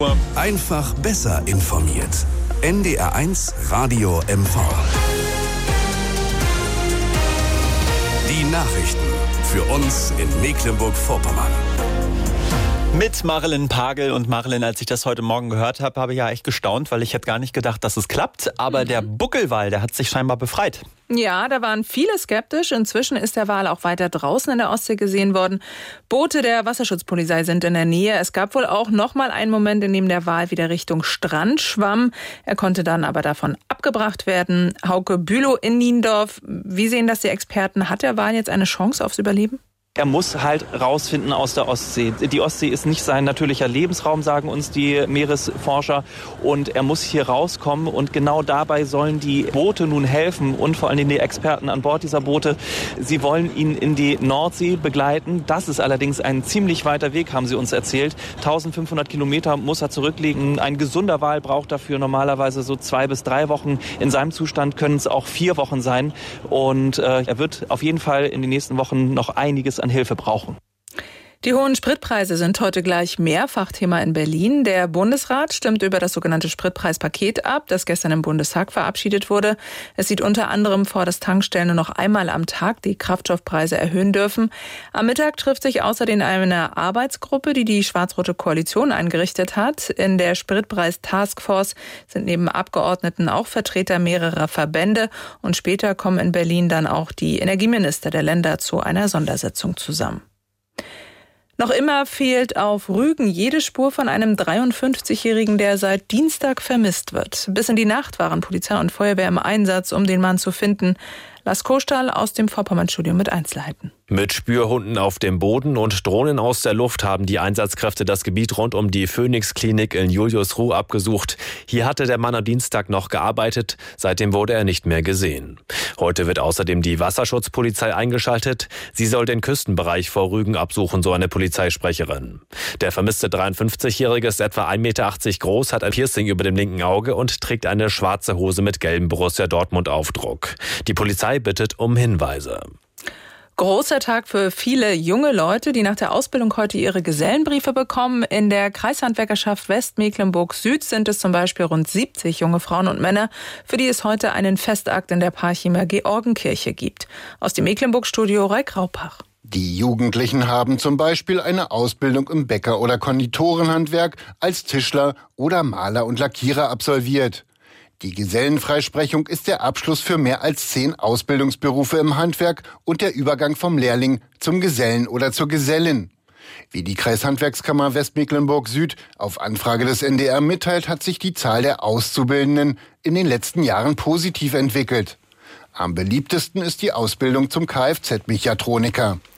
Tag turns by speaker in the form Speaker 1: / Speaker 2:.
Speaker 1: Einfach besser informiert. NDR1 Radio MV. Die Nachrichten für uns in Mecklenburg-Vorpommern.
Speaker 2: Mit Marilyn Pagel. Und Marilyn, als ich das heute Morgen gehört habe, habe ich ja echt gestaunt, weil ich hätte gar nicht gedacht, dass es klappt. Aber der Buckelwal, der hat sich scheinbar befreit.
Speaker 3: Ja, da waren viele skeptisch. Inzwischen ist der Wal auch weiter draußen in der Ostsee gesehen worden. Boote der Wasserschutzpolizei sind in der Nähe. Es gab wohl auch noch mal einen Moment, in dem der Wal wieder Richtung Strand schwamm. Er konnte dann aber davon abgebracht werden. Hauke Bülow in Niendorf. Wie sehen das die Experten? Hat der Wal jetzt eine Chance aufs Überleben?
Speaker 2: Er muss halt rausfinden aus der Ostsee. Die Ostsee ist nicht sein natürlicher Lebensraum, sagen uns die Meeresforscher. Und er muss hier rauskommen. Und genau dabei sollen die Boote nun helfen und vor allem die Experten an Bord dieser Boote. Sie wollen ihn in die Nordsee begleiten. Das ist allerdings ein ziemlich weiter Weg, haben sie uns erzählt. 1500 Kilometer muss er zurücklegen. Ein gesunder Wal braucht dafür normalerweise so 2 bis 3 Wochen. In seinem Zustand können es auch 4 Wochen sein. Und er wird auf jeden Fall in den nächsten Wochen noch einiges an Hilfe brauchen.
Speaker 3: Die hohen Spritpreise sind heute gleich mehrfach Thema in Berlin. Der Bundesrat stimmt über das sogenannte Spritpreispaket ab, das gestern im Bundestag verabschiedet wurde. Es sieht unter anderem vor, dass Tankstellen nur noch einmal am Tag die Kraftstoffpreise erhöhen dürfen. Am Mittag trifft sich außerdem eine Arbeitsgruppe, die die schwarz-rote Koalition eingerichtet hat. In der Spritpreis-Taskforce sind neben Abgeordneten auch Vertreter mehrerer Verbände. Und später kommen in Berlin dann auch die Energieminister der Länder zu einer Sondersitzung zusammen. Noch immer fehlt auf Rügen jede Spur von einem 53-Jährigen, der seit Dienstag vermisst wird. Bis in die Nacht waren Polizei und Feuerwehr im Einsatz, um den Mann zu finden. Lars Kostahl aus dem Vorpommern-Studio mit Einzelheiten.
Speaker 4: Mit Spürhunden auf dem Boden und Drohnen aus der Luft haben die Einsatzkräfte das Gebiet rund um die Phoenix-Klinik in Juliusruh abgesucht. Hier hatte der Mann am Dienstag noch gearbeitet, seitdem wurde er nicht mehr gesehen. Heute wird außerdem die Wasserschutzpolizei eingeschaltet. Sie soll den Küstenbereich vor Rügen absuchen, so eine Polizeisprecherin. Der vermisste 53-Jährige ist etwa 1,80 Meter groß, hat ein Piercing über dem linken Auge und trägt eine schwarze Hose mit gelbem Borussia Dortmund-Aufdruck. Die Polizei bittet um Hinweise.
Speaker 3: Großer Tag für viele junge Leute, die nach der Ausbildung heute ihre Gesellenbriefe bekommen. In der Kreishandwerkerschaft Westmecklenburg-Süd sind es zum Beispiel rund 70 junge Frauen und Männer, für die es heute einen Festakt in der Parchimer Georgenkirche gibt. Aus dem Mecklenburg-Studio Raik Raupach.
Speaker 5: Die Jugendlichen haben zum Beispiel eine Ausbildung im Bäcker- oder Konditorenhandwerk als Tischler oder Maler und Lackierer absolviert. Die Gesellenfreisprechung ist der Abschluss für mehr als 10 Ausbildungsberufe im Handwerk und der Übergang vom Lehrling zum Gesellen oder zur Gesellin. Wie die Kreishandwerkskammer Westmecklenburg-Süd auf Anfrage des NDR mitteilt, hat sich die Zahl der Auszubildenden in den letzten Jahren positiv entwickelt. Am beliebtesten ist die Ausbildung zum Kfz-Mechatroniker.